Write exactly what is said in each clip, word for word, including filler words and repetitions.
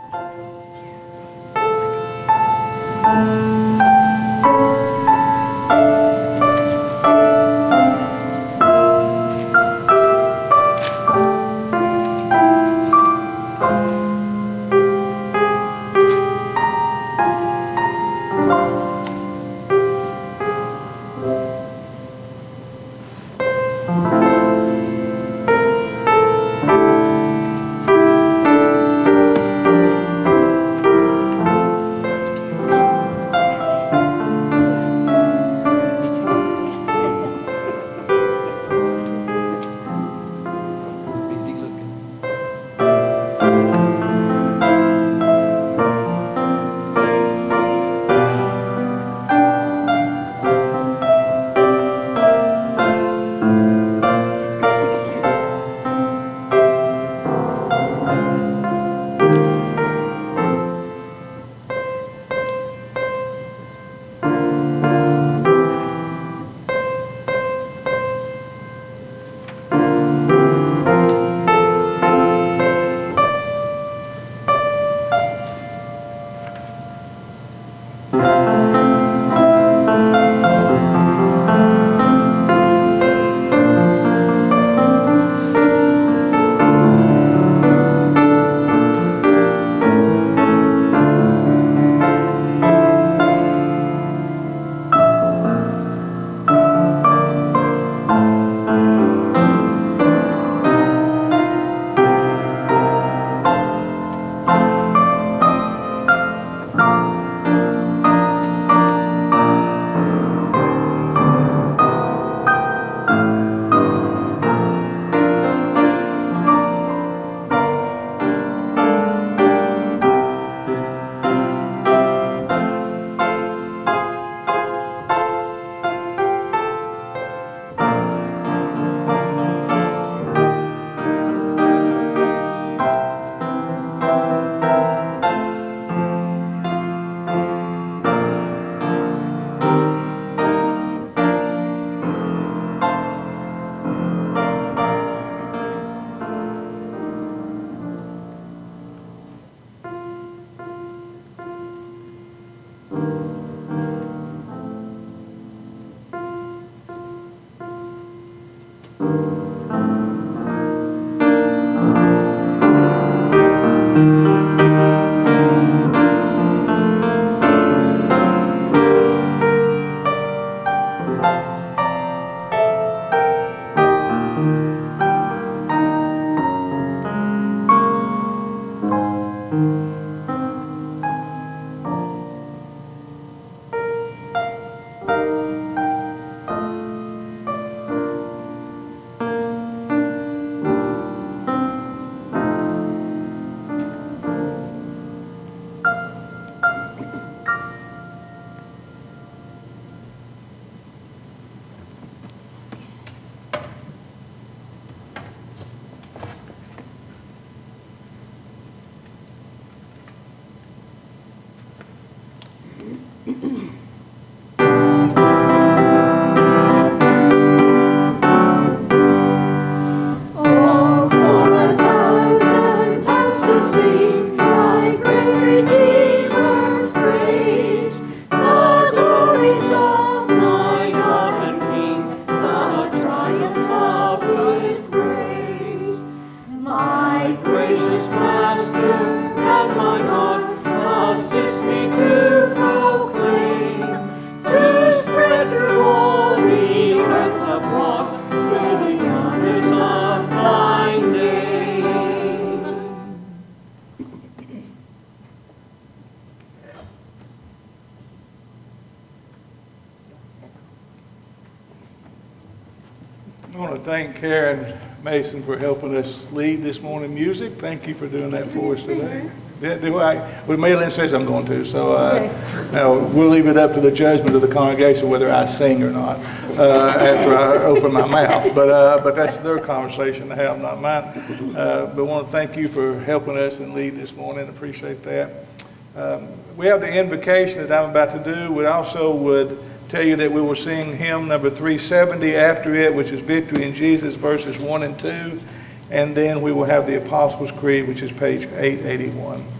I want to thank Karen Mason for helping us lead this morning music. Thank you for doing that for us today. Do, do I, well, Maylin says I'm going to, so uh, okay. Now we'll leave it up to the judgment of the congregation whether I sing or not uh, after I open my mouth. But uh, but that's their conversation to have, not mine. Uh, but I want to thank you for helping us and lead this morning. Appreciate that. Um, we have the invocation that I'm about to do. We also would tell you that we will sing hymn number three seventy after it, which is Victory in Jesus, verses one and two. And then we will have the Apostles' Creed, which is page eight eighty-one.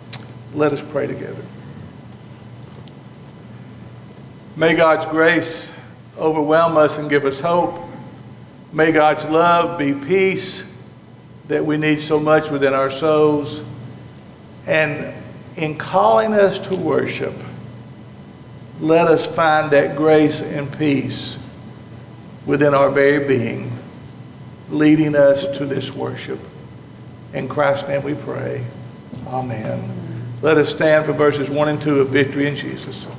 Let us pray together. May God's grace overwhelm us and give us hope. May God's love be peace that we need so much within our souls. And in calling us to worship, let us find that grace and peace within our very being, leading us to this worship. In Christ's name we pray. Amen. Let us stand for verses one and two of Victory in Jesus.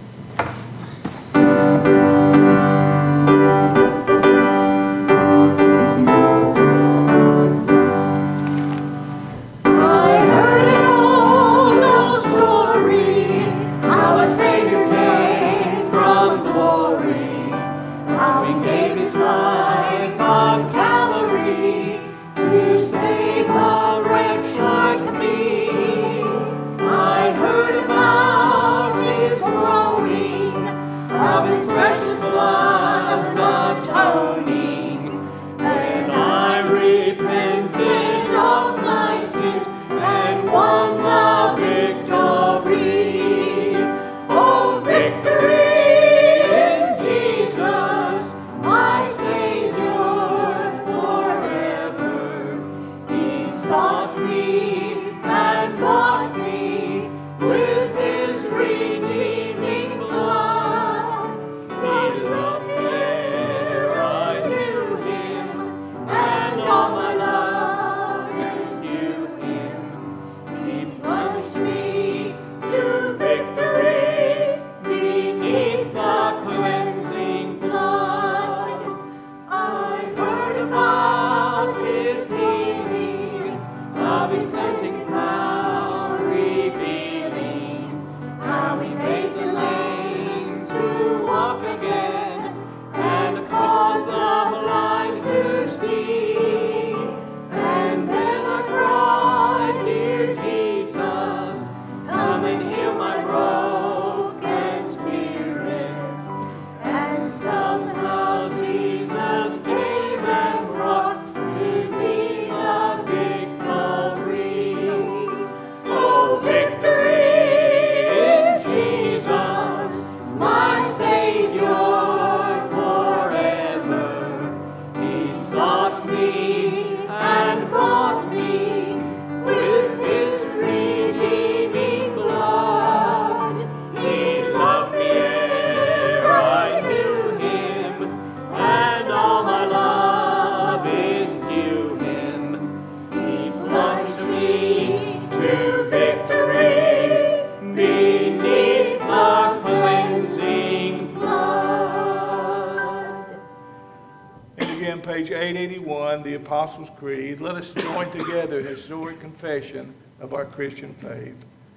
The Apostles' Creed. Let us join together in historic confession of our Christian faith.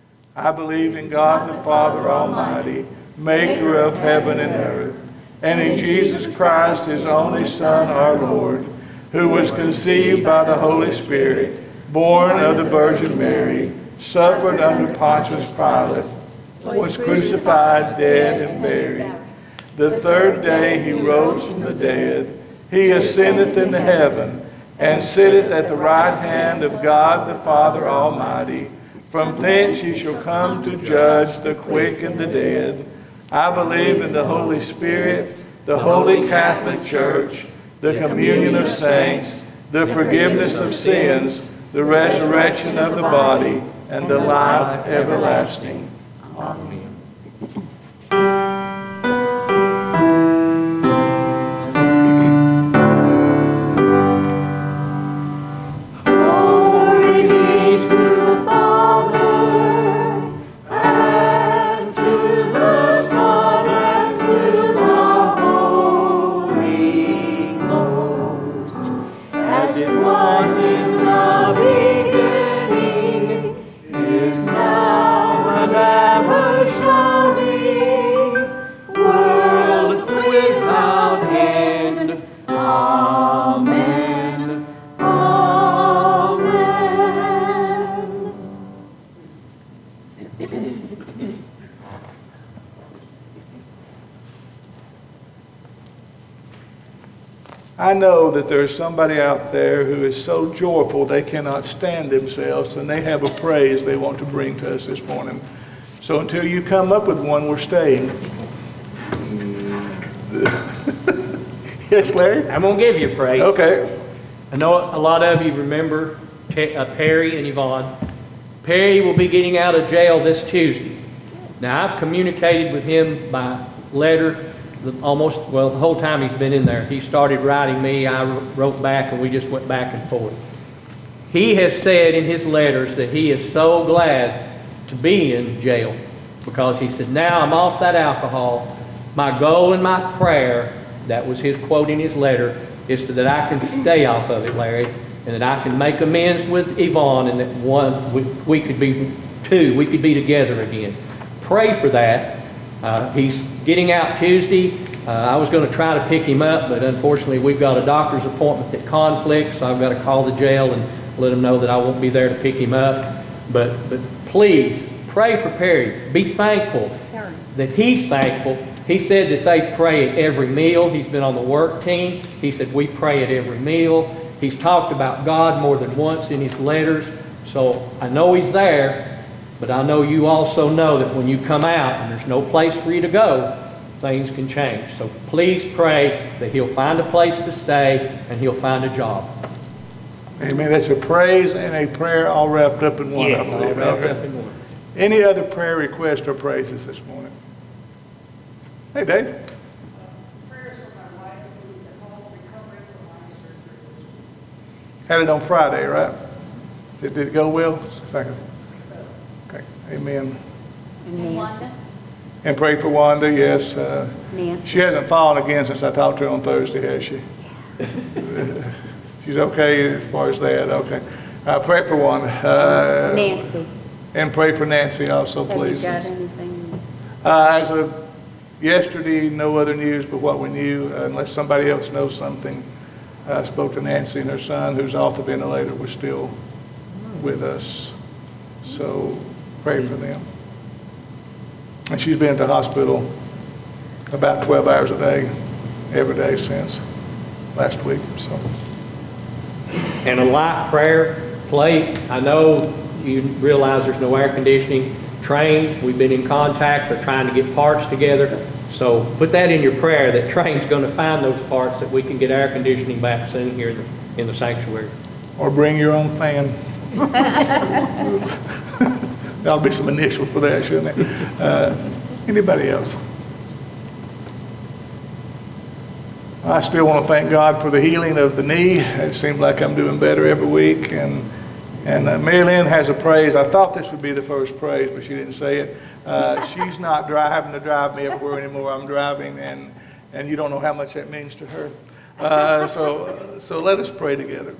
I believe in God the Father Almighty, maker of heaven and earth, and in Jesus Christ, his only Son, our Lord, who was conceived by the Holy Spirit, born of the Virgin Mary, suffered under Pontius Pilate, was crucified, dead, and buried. The third day he rose from the dead. He ascendeth into heaven, and sitteth at the right hand of God the Father Almighty. From thence he shall come to judge the quick and the dead. I believe in the Holy Spirit, the Holy Catholic Church, the communion of saints, the forgiveness of sins, the resurrection of the body, and the life everlasting. Amen. Now and ever. I know that there is somebody out there who is so joyful they cannot stand themselves, and they have a praise they want to bring to us this morning. So until you come up with one, we're staying. Yes, Larry? I'm going to give you a praise. Okay. I know a lot of you remember Perry and Yvonne. Perry will be getting out of jail this Tuesday. Now, I've communicated with him by letter almost, well, the whole time he's been in there. He started writing me, I wrote back, and we just went back and forth. He has said in his letters that he is so glad to be in jail because he said, now I'm off that alcohol. My goal and my prayer, that was his quote in his letter, is that I can stay off of it, Larry, and that I can make amends with Yvonne, and that one, we, we could be two, we could be together again. Pray for that. Uh, he's getting out Tuesday. Uh, I was going to try to pick him up, but unfortunately we've got a doctor's appointment that conflicts, so I've got to call the jail and let them know that I won't be there to pick him up. But, but please, pray for Perry. Be thankful that he's thankful. He said that they pray at every meal. He's been on the work team. He said we pray at every meal. He's talked about God more than once in his letters. So I know he's there. But I know you also know that when you come out and there's no place for you to go, things can change. So please pray that he'll find a place to stay and he'll find a job. Amen. That's a praise and a prayer all wrapped up in one, Yes, I believe. all wrapped Okay. up in one. Any other prayer requests or praises this morning? Hey, Dave. Prayers for my wife who is at home recovering from eye surgery this week. Had it on Friday, right? Did, did it go well? Second. Okay. Amen. And Wanda? And pray for Wanda, yes. Uh, Nancy. she hasn't fallen again since I talked to her on Thursday, has she? She's okay as far as that, okay. Uh, pray for Wanda. Uh, Nancy. And pray for Nancy also, Have you please. got anything? Uh, as of yesterday, no other news but what we knew, uh, unless somebody else knows something. I spoke to Nancy and her son, who's off the ventilator, was still with us. So pray for them. And she's been at the hospital about twelve hours a day, every day since last week. So. And a light prayer plate. I know you realize there's no air conditioning. Train, we've been in contact. They're trying to get parts together. So put that in your prayer that Train's going to find those parts that we can get air conditioning back soon here in the, in the sanctuary. Or bring your own fan. That'll be some initials for that, shouldn't it? Uh, anybody else? I still want to thank God for the healing of the knee. It seems like I'm doing better every week. And and uh, Mary Lynn has a praise. I thought this would be the first praise, but she didn't say it. Uh, she's not dri- having to drive me everywhere anymore. I'm driving, and and you don't know how much that means to her. Uh, so so let us pray together.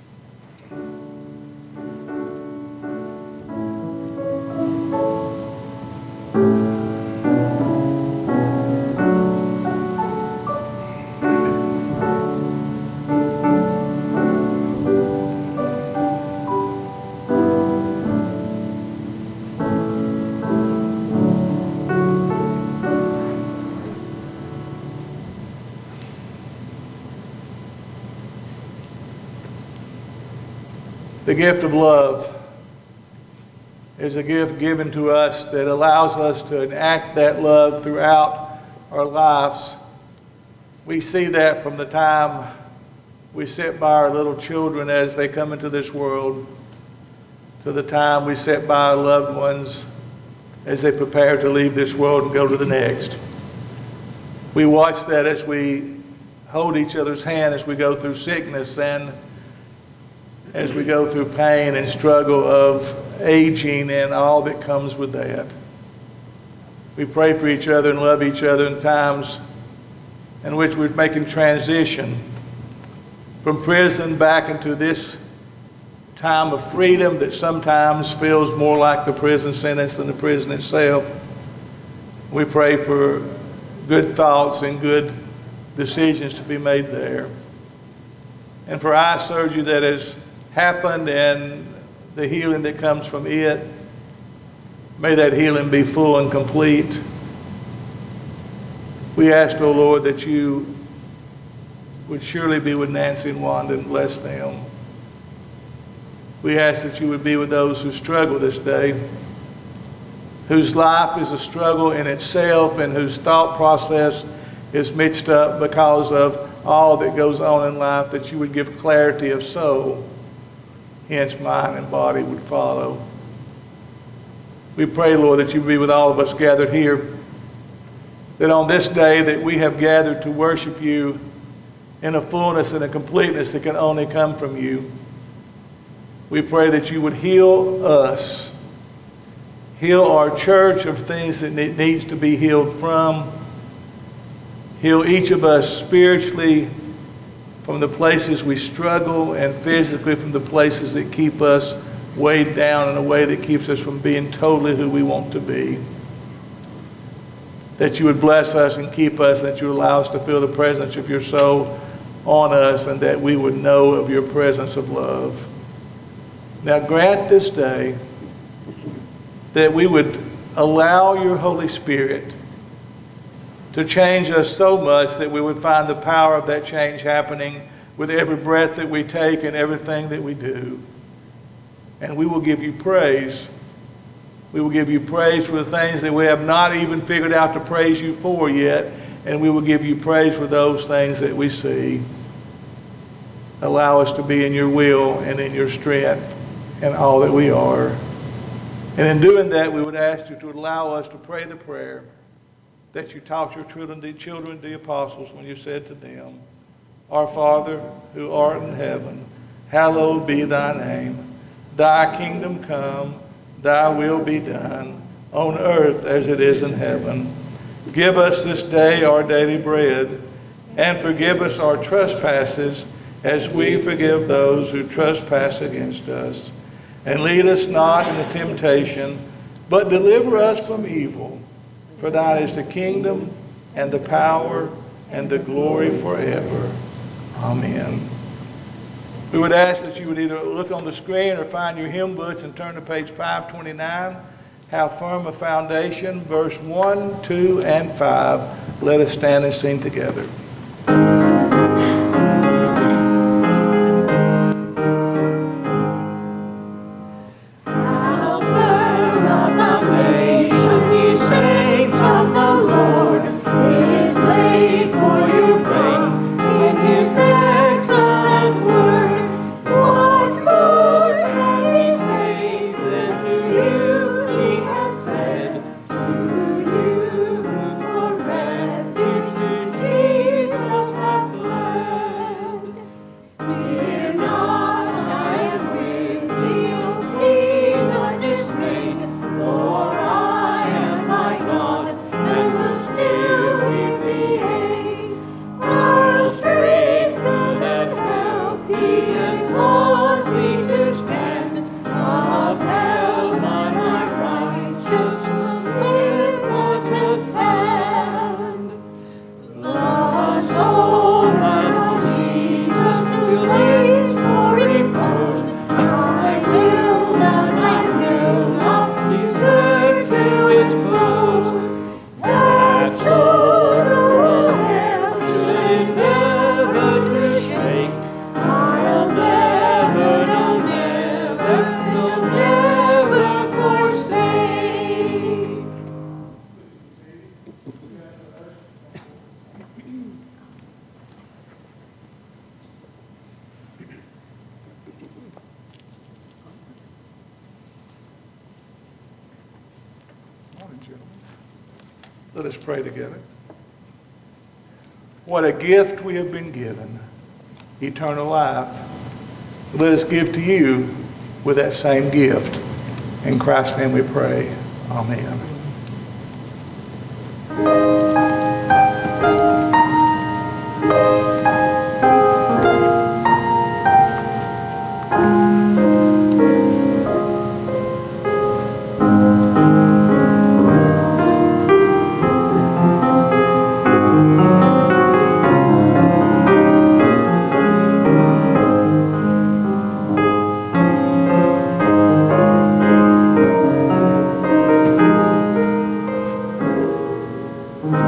The gift of love is a gift given to us that allows us to enact that love throughout our lives. We see that from the time we sit by our little children as they come into this world to the time we sit by our loved ones as they prepare to leave this world and go to the next. We watch that as we hold each other's hand as we go through sickness and as we go through pain and struggle of aging and all that comes with that. We pray for each other and love each other in times in which we're making transition from prison back into this time of freedom that sometimes feels more like the prison sentence than the prison itself. We pray for good thoughts and good decisions to be made there. And for eye surgery that has happened and the healing that comes from it, may that healing be full and complete. We ask, O Lord, that you would surely be with Nancy and Wanda and bless them. We ask that you would be with those who struggle this day, whose life is a struggle in itself and whose thought process is mixed up because of all that goes on in life, that you would give clarity of soul, hence mind and body would follow. We pray, Lord, that you would be with all of us gathered here, that on this day that we have gathered to worship you in a fullness and a completeness that can only come from you. We pray that you would heal us, heal our church of things that it needs to be healed from, heal each of us spiritually from the places we struggle, and physically from the places that keep us weighed down in a way that keeps us from being totally who we want to be. That you would bless us and keep us, that you would allow us to feel the presence of your soul on us, and that we would know of your presence of love. Now grant this day that we would allow your Holy Spirit to change us so much that we would find the power of that change happening with every breath that we take and everything that we do. And we will give you praise. We will give you praise for the things that we have not even figured out to praise you for yet. And we will give you praise for those things that we see. Allow us to be in your will and in your strength and all that we are. And in doing that, we would ask you to allow us to pray the prayer that you taught your children, the children, the apostles, when you said to them, Our Father, who art in heaven, hallowed be thy name. Thy kingdom come, thy will be done, on earth as it is in heaven. Give us this day our daily bread, and forgive us our trespasses, as we forgive those who trespass against us. And lead us not into temptation, but deliver us from evil. For thine is the kingdom, and the power, and the glory forever. Amen. We would ask that you would either look on the screen or find your hymn books and turn to page five twenty-nine. How firm a foundation, verse one, two, and five. Let us stand and sing together. Let us pray together. What a gift we have been given, eternal life. Let us give to you with that same gift. In Christ's name we pray. Amen. Mm-hmm.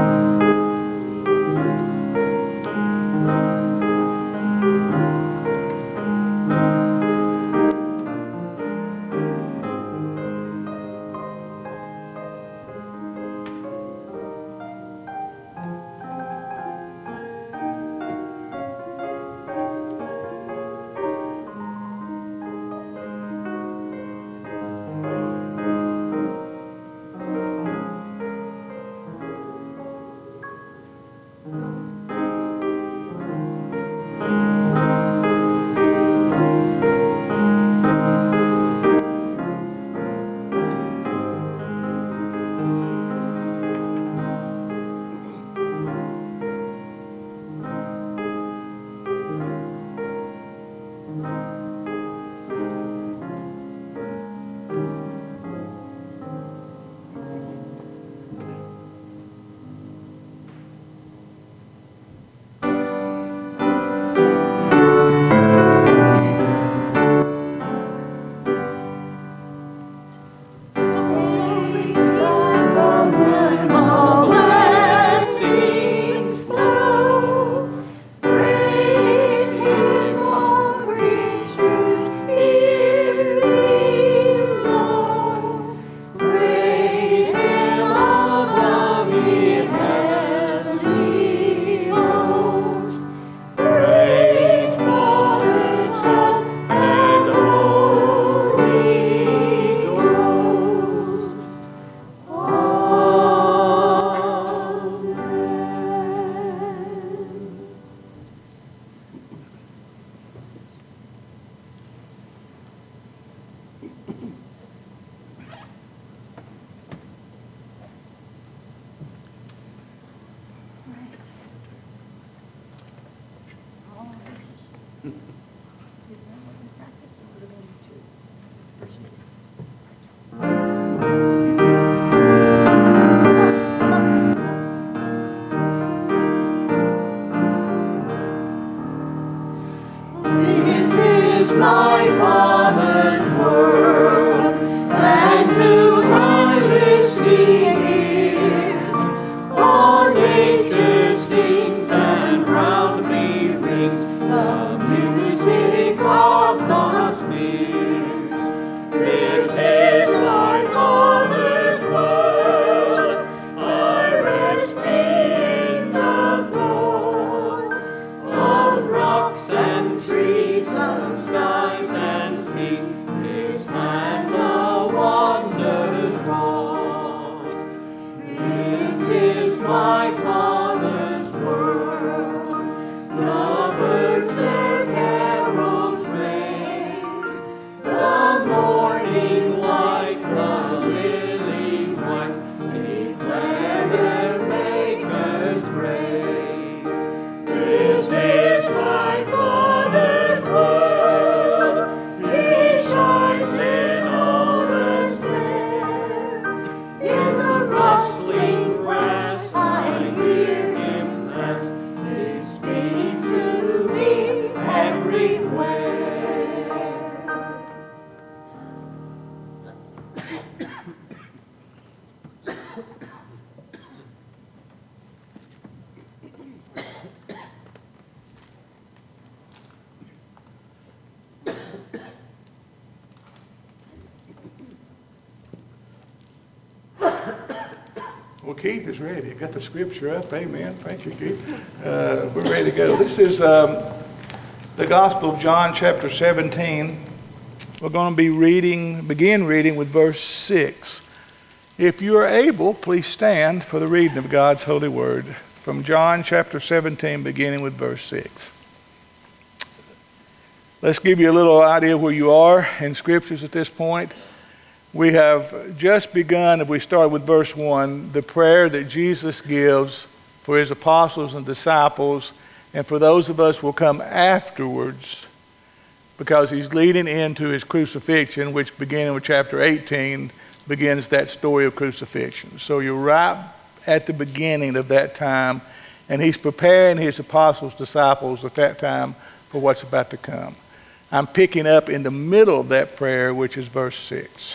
This is my Father's world, and to my listening ears, all nature sings and round me rings the music of the spheres. This is my Father's world, I rest in the thought of rocks and trees and skies and seas, His hand the wonders wrought. This is my Father's world, the birds their carols raise, the morning light, the lilies white, declare their Maker's praise. This is my Father's world, He shines in all the square. In the rustling grass I hear Him pass, He speaks to me everywhere. Well, Keith is ready. Got the scripture up. Amen. Thank you, Keith. Uh, we're ready to go. This is um, the Gospel of John, chapter seventeen. We're going to be reading, begin reading with verse six. If you are able, please stand for the reading of God's holy word from John, chapter seventeen, beginning with verse six. Let's give you a little idea where you are in scriptures at this point. We have just begun, if we start with verse one, the prayer that Jesus gives for his apostles and disciples, and for those of us who will come afterwards, because he's leading into his crucifixion, which beginning with chapter eighteen, begins that story of crucifixion. So you're right at the beginning of that time, and he's preparing his apostles, disciples at that time for what's about to come. I'm picking up in the middle of that prayer, which is verse six.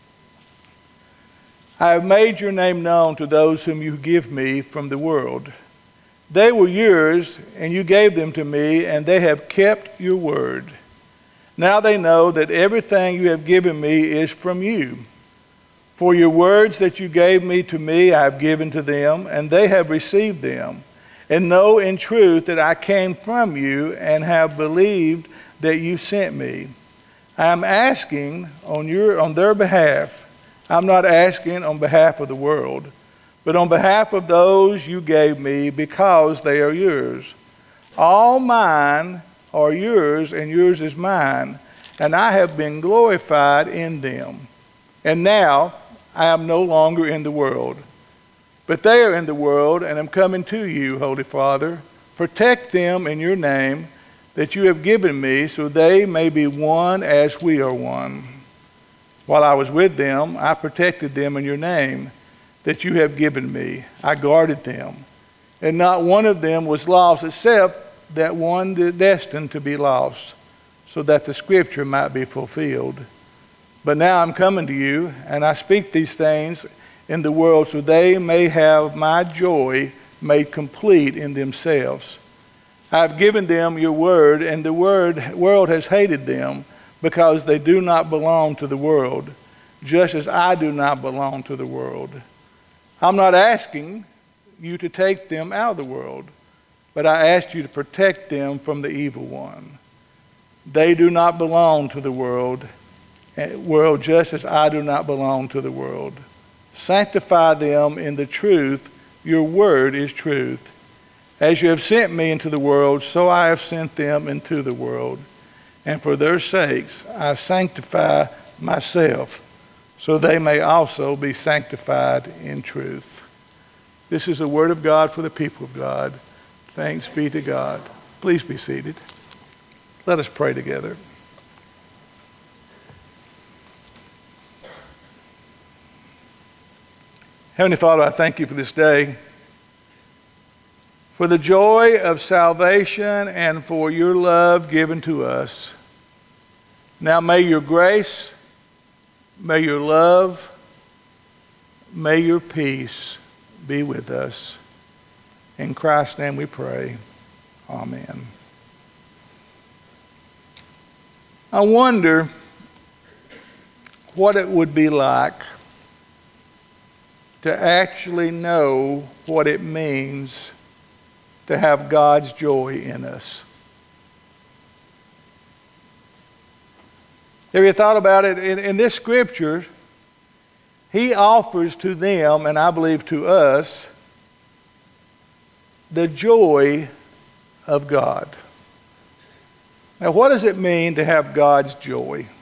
I have made your name known to those whom you give me from the world. They were yours, and you gave them to me, and they have kept your word. Now they know that everything you have given me is from you. For your words that you gave me to me, I have given to them, and they have received them, and know in truth that I came from you, and have believed that you sent me. I am asking on your on their behalf. I'm not asking on behalf of the world, but on behalf of those you gave me, because they are yours. All mine are yours, and yours is mine, and I have been glorified in them. And now I am no longer in the world, but they are in the world, and am coming to you, Holy Father. Protect them in your name that you have given me, so they may be one as we are one. While I was with them, I protected them in your name that you have given me. I guarded them, and not one of them was lost except that one destined to be lost, so that the scripture might be fulfilled. But now I'm coming to you, and I speak these things in the world so they may have my joy made complete in themselves. I have given them your word, and the word, world has hated them, because they do not belong to the world, just as I do not belong to the world. I'm not asking you to take them out of the world, but I ask you to protect them from the evil one. They do not belong to the world, world just as I do not belong to the world. Sanctify them in the truth. Your word is truth. As you have sent me into the world, so I have sent them into the world. And for their sakes I sanctify myself, so they may also be sanctified in truth. This is the word of God for the people of God. Thanks be to God. Please be seated. Let us pray together. Heavenly Father, I thank you for this day, for the joy of salvation and for your love given to us. Now may your grace, may your love, may your peace be with us. In Christ's name we pray. Amen. I wonder what it would be like to actually know what it means to have God's joy in us. Have you thought about it? In, in this scripture, he offers to them, and I believe to us, the joy of God. Now, what does it mean to have God's joy? Have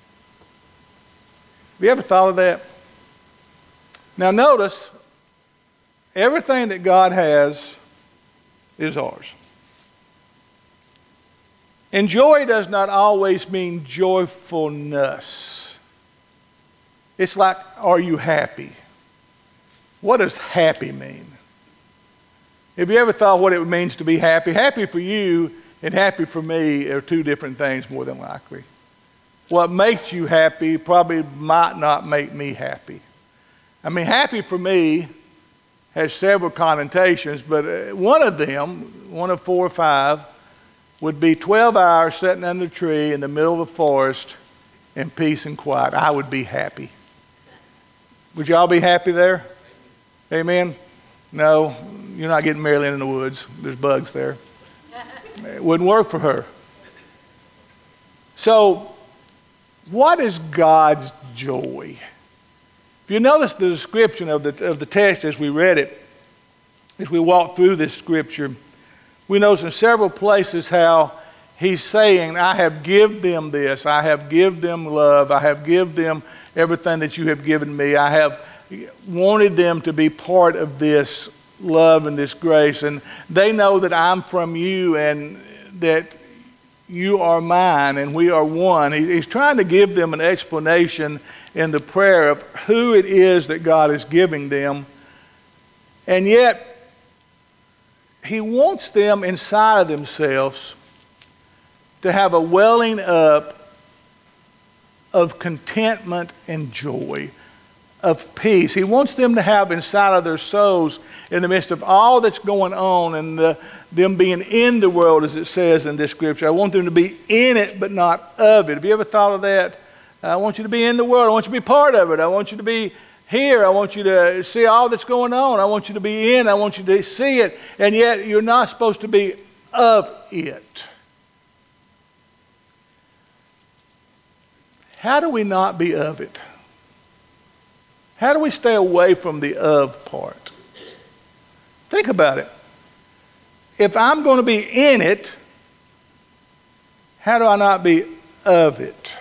you ever thought of that? Now notice, everything that God has is ours. And joy does not always mean joyfulness. It's like, are you happy? What does happy mean? Have you ever thought what it means to be happy? Happy for you and happy for me are two different things more than likely. What makes you happy probably might not make me happy. I mean, happy for me has several connotations, but one of them, one of four or five, would be twelve hours sitting under a tree in the middle of a forest in peace and quiet. I would be happy. Would y'all be happy there? Amen? No, you're not getting Marilyn in the woods. There's bugs there. It wouldn't work for her. So, what is God's joy? If you notice the description of the, of the text as we read it, as we walk through this scripture, we notice in several places how he's saying, I have give them this, I have give them love, I have give them everything that you have given me, I have wanted them to be part of this love and this grace, and they know that I'm from you and that you are mine and we are one. He, he's trying to give them an explanation in the prayer of who it is that God is giving them. And yet, he wants them inside of themselves to have a welling up of contentment and joy, of peace. He wants them to have inside of their souls, in the midst of all that's going on and the, them being in the world, as it says in this scripture. I want them to be in it, but not of it. Have you ever thought of that? I want you to be in the world. I want you to be part of it. I want you to be here. I want you to see all that's going on. I want you to be in. I want you to see it. And yet you're not supposed to be of it. How do we not be of it? How do we stay away from the of part? Think about it. If I'm going to be in it, how do I not be of it?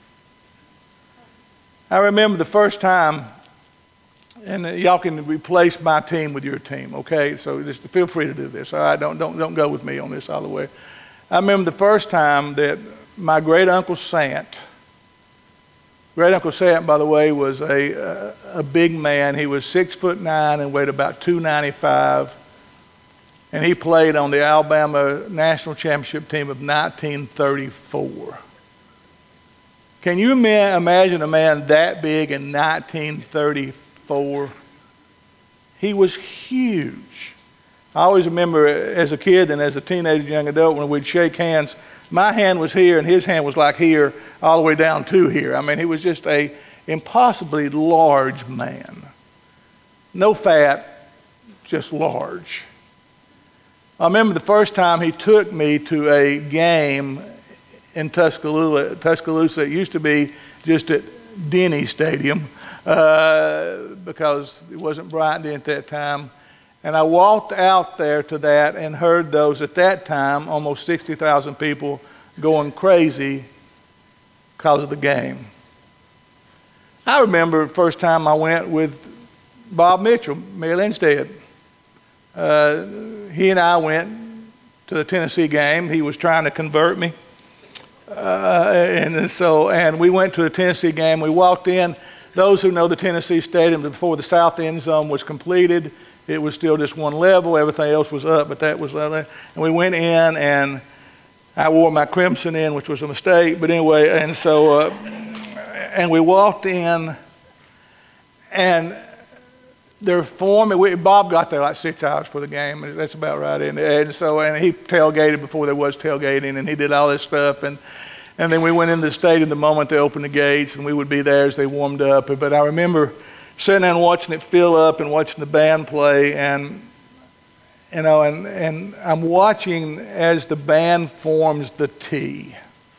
I remember the first time, and y'all can replace my team with your team, okay? So just feel free to do this, all right? Don't, don't, don't go with me on this all the way. I remember the first time that my great uncle Sant, great uncle Sant, by the way, was a, a, a big man. He was six foot nine and weighed about two ninety-five. And he played on the Alabama national championship team of nineteen thirty-four. Can you imagine a man that big in nineteen thirty-four? He was huge. I always remember as a kid and as a teenager, young adult, when we'd shake hands, my hand was here and his hand was like here, all the way down to here. I mean, he was just a impossibly large man. No fat, just large. I remember the first time he took me to a game in Tuscaloosa. Tuscaloosa, it used to be just at Denny Stadium uh, because it wasn't Bryant at that time. And I walked out there to that and heard those, at that time, almost sixty thousand people going crazy because of the game. I remember the first time I went with Bob Mitchell, Mary Lynn's dad. Uh, he and I went to the Tennessee game. He was trying to convert me. Uh, and so, and we went to the Tennessee game. We walked in. Those who know the Tennessee Stadium, before the south end zone was completed, it was still just one level. Everything else was up, but that was uh, and we went in, and I wore my crimson in, which was a mistake. But anyway, and so, uh, and we walked in, and their form. We, Bob got there like six hours for the game. And that's about right. And, and so, and he tailgated before there was tailgating, and he did all this stuff. And and then we went into the stadium the moment they opened the gates, and we would be there as they warmed up. But I remember sitting there and watching it fill up and watching the band play, and you know, and and I'm watching as the band forms the T.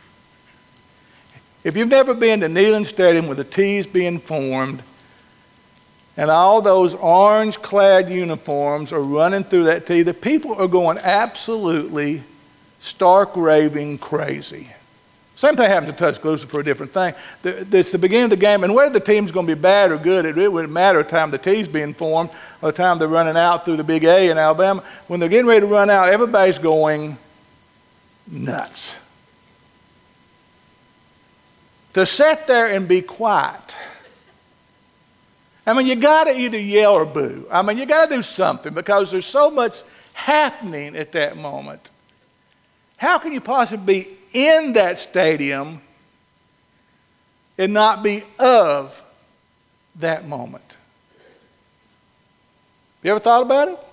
If you've never been to Neyland Stadium where the T is being formed, and all those orange-clad uniforms are running through that T, the people are going absolutely stark raving crazy. Same thing happened to Tuscaloosa for a different thing. The, it's the beginning of the game, and whether the team's going to be bad or good, it, it wouldn't matter the time the T's being formed or the time they're running out through the Big A in Alabama. When they're getting ready to run out, everybody's going nuts. To sit there and be quiet. I mean, you got to either yell or boo. I mean, you got to do something because there's so much happening at that moment. How can you possibly be in that stadium and not be of that moment? You ever thought about it?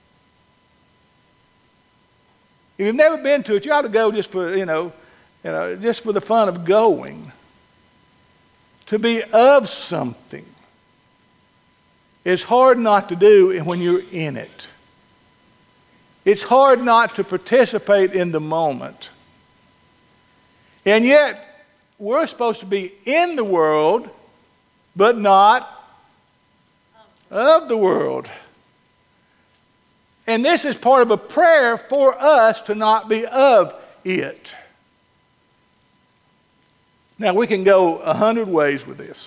If you've never been to it, you ought to go just for, you know, you know, just for the fun of going. To be of something. It's hard not to do when you're in it. It's hard not to participate in the moment. And yet, we're supposed to be in the world, but not of the world. And this is part of a prayer for us to not be of it. Now, we can go a hundred ways with this.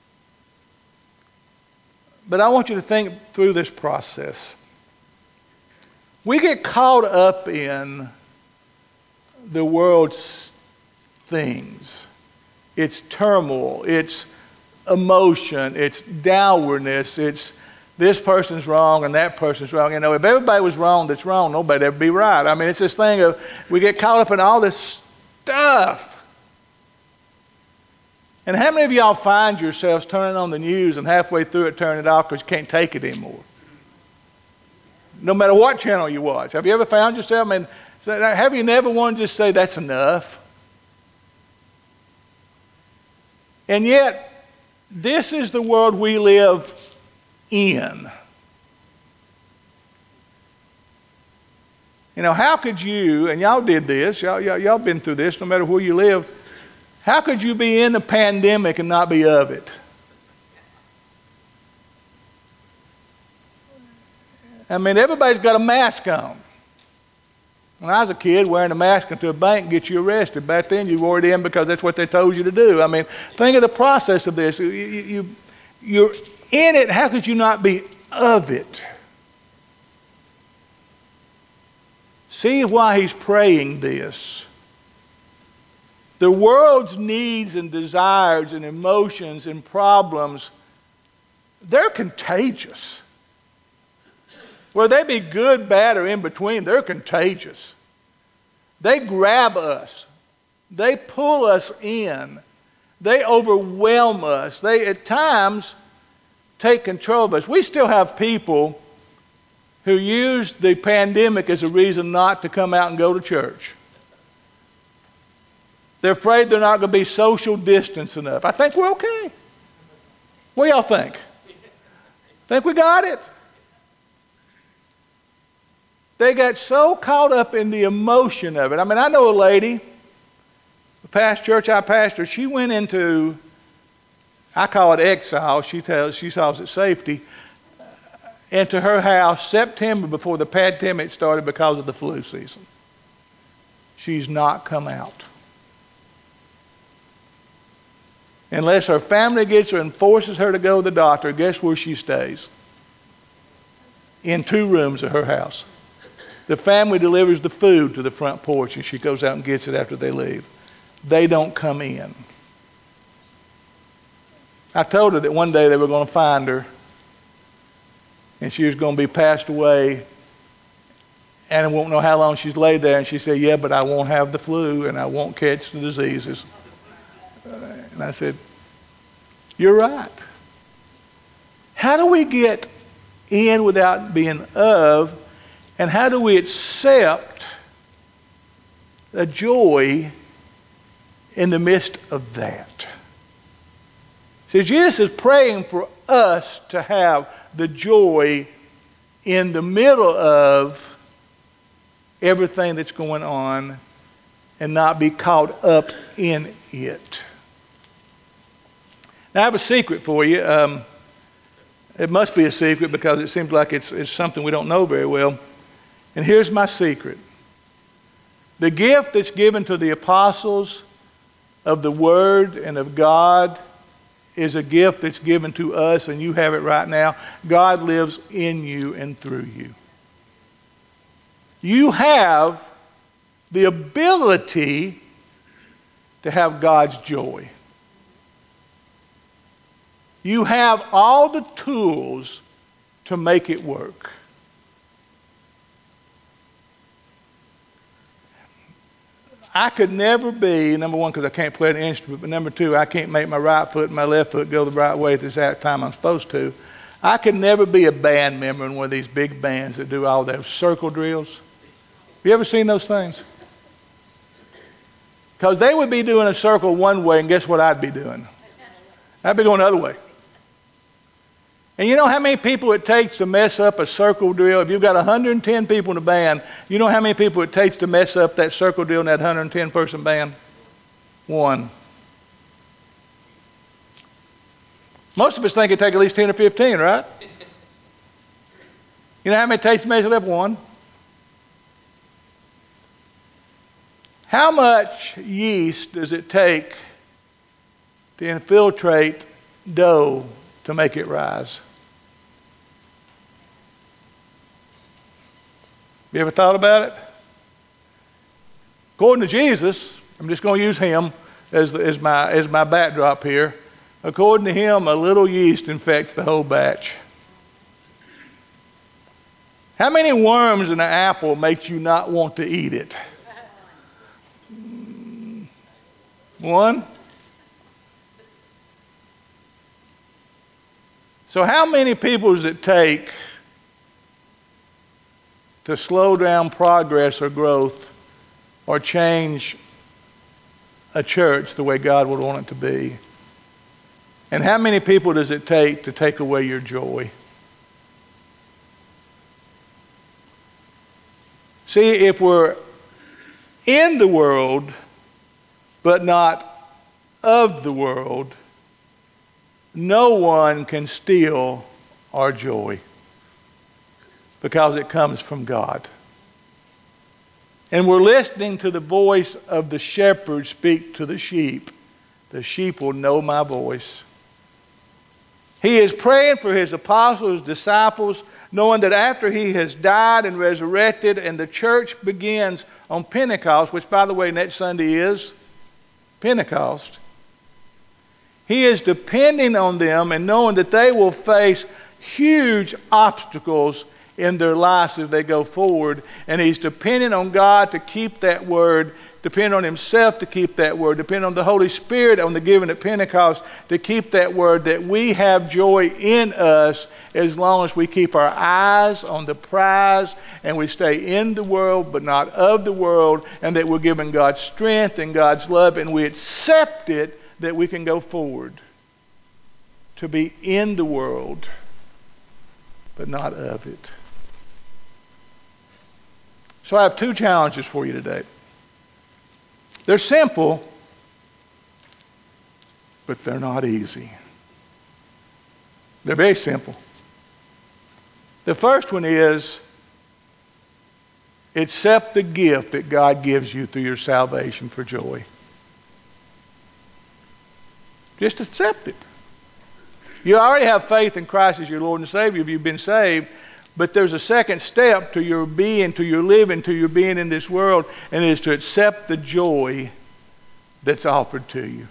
But I want you to think through this process. We get caught up in the world's things. It's turmoil, it's emotion, it's downwardness, it's this person's wrong and that person's wrong. You know, if everybody was wrong that's wrong, nobody'd ever be right. I mean, it's this thing of we get caught up in all this stuff. And how many of y'all find yourselves turning on the news and halfway through it turning it off because you can't take it anymore? No matter what channel you watch. Have you ever found yourself, I mean, have you never wanted to just say that's enough? And yet, this is the world we live in. You know, how could you, and y'all did this, y'all, y'all, y'all been through this, no matter where you live, how could you be in the pandemic and not be of it? I mean, everybody's got a mask on. When I was a kid, wearing a mask into a bank gets you arrested. Back then, you wore it in because that's what they told you to do. I mean, think of the process of this. You, you, you're in it. How could you not be of it? See why he's praying this. The world's needs and desires and emotions and problems, they're contagious. Whether they be good, bad, or in between, they're contagious. They grab us. They pull us in. They overwhelm us. They, at times, take control of us. We still have people who use the pandemic as a reason not to come out and go to church. They're afraid they're not going to be social distance enough. I think we're okay. What do y'all think? Think we got it? They got so caught up in the emotion of it. I mean, I know a lady, the past church I pastored, she went into, I call it exile, she tells, she calls it safety, into her house September before the pandemic started because of the flu season. She's not come out. Unless her family gets her and forces her to go to the doctor, guess where she stays? In two rooms of her house. The family delivers the food to the front porch and she goes out and gets it after they leave. They don't come in. I told her that one day they were going to find her and she was going to be passed away and I won't know how long she's laid there. And she said, yeah, but I won't have the flu and I won't catch the diseases. And I said, you're right. How do we get in without being of? And how do we accept the joy in the midst of that? See, Jesus is praying for us to have the joy in the middle of everything that's going on and not be caught up in it. Now, I have a secret for you. Um, it must be a secret because it seems like it's, it's something we don't know very well. And here's my secret. The gift that's given to the apostles of the Word and of God is a gift that's given to us, and you have it right now. God lives in you and through you. You have the ability to have God's joy. You have all the tools to make it work. I could never be, number one, because I can't play an instrument, but number two, I can't make my right foot and my left foot go the right way at the exact time I'm supposed to. I could never be a band member in one of these big bands that do all those circle drills. Have you ever seen those things? Because they would be doing a circle one way, and guess what I'd be doing? I'd be going the other way. And you know how many people it takes to mess up a circle drill? If you've got one hundred ten people in a band, you know how many people it takes to mess up that circle drill in that one hundred ten person band? One. Most of us think it takes at least ten or fifteen, right? You know how many it takes to mess it up? One. How much yeast does it take to infiltrate dough to make it rise? You ever thought about it? According to Jesus, I'm just going to use him as, the, as, my, as my backdrop here. According to him, a little yeast infects the whole batch. How many worms in an apple makes you not want to eat it? One. So how many people does it take to slow down progress or growth or change a church the way God would want it to be? And how many people does it take to take away your joy? See, if we're in the world but not of the world, no one can steal our joy because it comes from God. And we're listening to the voice of the shepherd speak to the sheep. The sheep will know my voice. He is praying for his apostles, disciples, knowing that after he has died and resurrected and the church begins on Pentecost, which by the way next Sunday is Pentecost, he is depending on them and knowing that they will face huge obstacles in their lives as they go forward. And he's depending on God to keep that word, depending on himself to keep that word, depending on the Holy Spirit on the giving at Pentecost to keep that word, that we have joy in us as long as we keep our eyes on the prize and we stay in the world but not of the world, and that we're given God's strength and God's love and we accept it, that we can go forward to be in the world but not of it. So I have two challenges for you today. They're simple, but they're not easy. They're very simple. The first one is accept the gift that God gives you through your salvation for joy. Just accept it. You already have faith in Christ as your Lord and Savior if you've been saved, but there's a second step to your being, to your living, to your being in this world, and it is to accept the joy that's offered to you.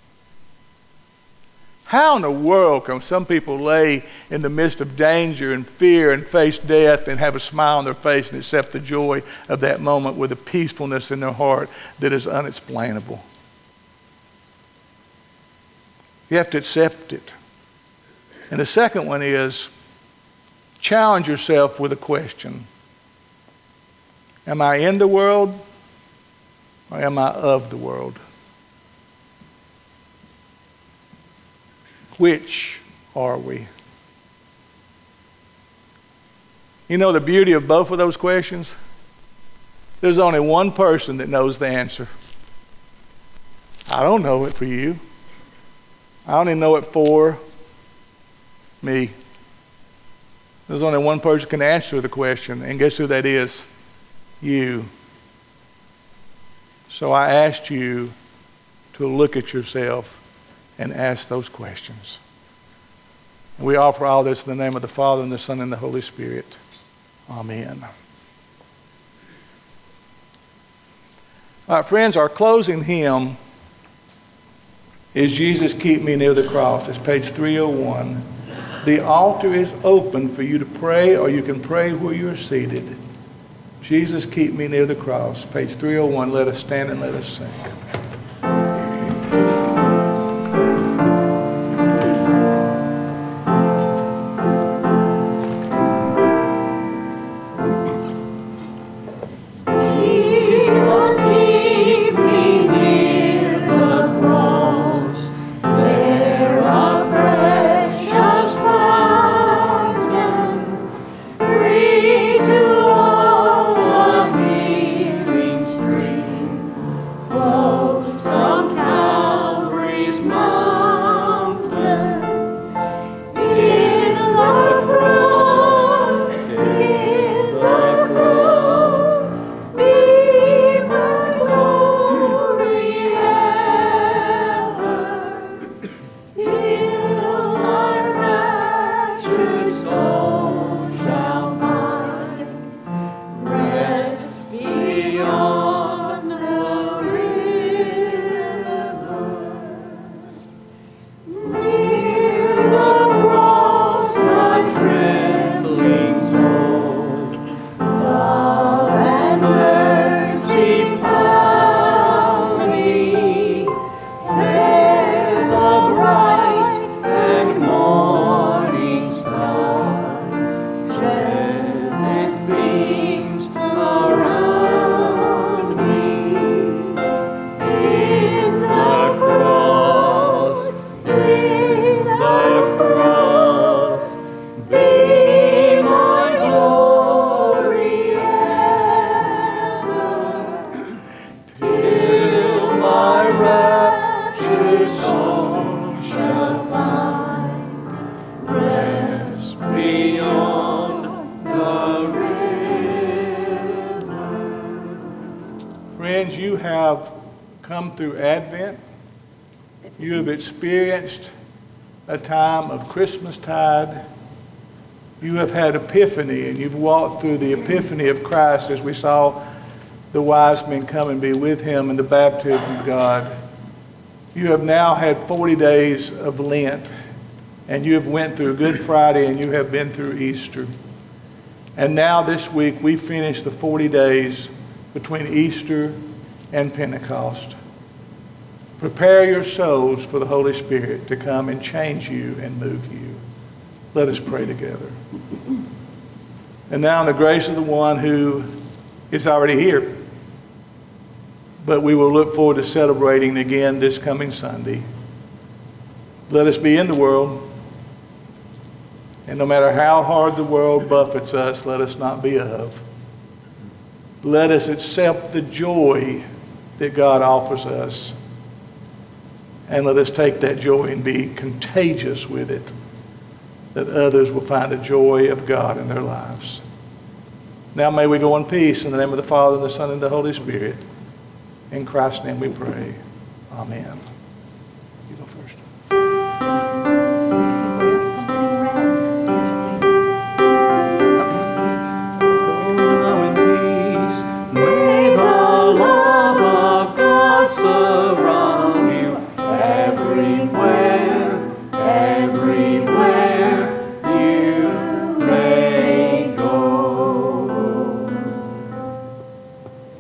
How in the world can some people lay in the midst of danger and fear and face death and have a smile on their face and accept the joy of that moment with a peacefulness in their heart that is unexplainable? You have to accept it. And the second one is challenge yourself with a question. Am I in the world or am I of the world? Which are we? You know the beauty of both of those questions? There's only one person that knows the answer. I don't know it for you. I only know it for me. There's only one person who can answer the question, and guess who that is? You. So I asked you to look at yourself and ask those questions. We offer all this in the name of the Father, and the Son, and the Holy Spirit. Amen. All right, friends, our closing hymn is Jesus Keep Me Near the Cross. It's page three oh one. The altar is open for you to pray, or you can pray where you're seated. Jesus Keep Me Near the Cross, page three oh one. Let us stand and let us sing. Friends, you have come through Advent. You have experienced a time of Christmastide. You have had Epiphany, and you've walked through the Epiphany of Christ as we saw the wise men come and be with him in the baptism of God. You have now had forty days of Lent, and you have went through Good Friday, and you have been through Easter. And now this week we finish the forty days between Easter and Pentecost. Prepare your souls for the Holy Spirit to come and change you and move you. Let us pray together. And now in the grace of the one who is already here, but we will look forward to celebrating again this coming Sunday. Let us be in the world, and no matter how hard the world buffets us, let us not be of. Let us accept the joy that God offers us, and let us take that joy and be contagious with it, that others will find the joy of God in their lives. Now may we go in peace in the name of the Father, and the Son, and the Holy Spirit. In Christ's name we pray. Amen. You go first.